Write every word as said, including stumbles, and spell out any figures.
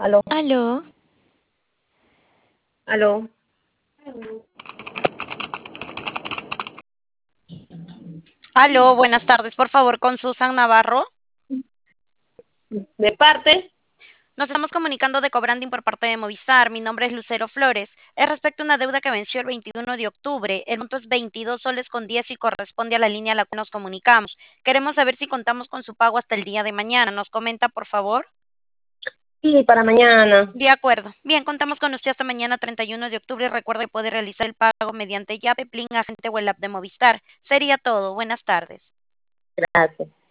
Aló, Aló, aló. Aló, buenas tardes, por favor, con Susan Navarro. De parte, Nos estamos comunicando de Cobranding por parte de Movistar. Mi nombre es Lucero Flores. Es respecto a una deuda que venció el veintiuno de octubre. El monto es veintidós soles con diez y corresponde a la línea a la que nos comunicamos. Queremos saber si contamos con su pago hasta el día de mañana. ¿Nos comenta, por favor? sí, para mañana. De acuerdo. Bien, contamos con usted hasta mañana treinta y uno de octubre. Recuerde que puede realizar el pago mediante llave, Plin, agente o el app de Movistar. Sería todo. Buenas tardes. Gracias.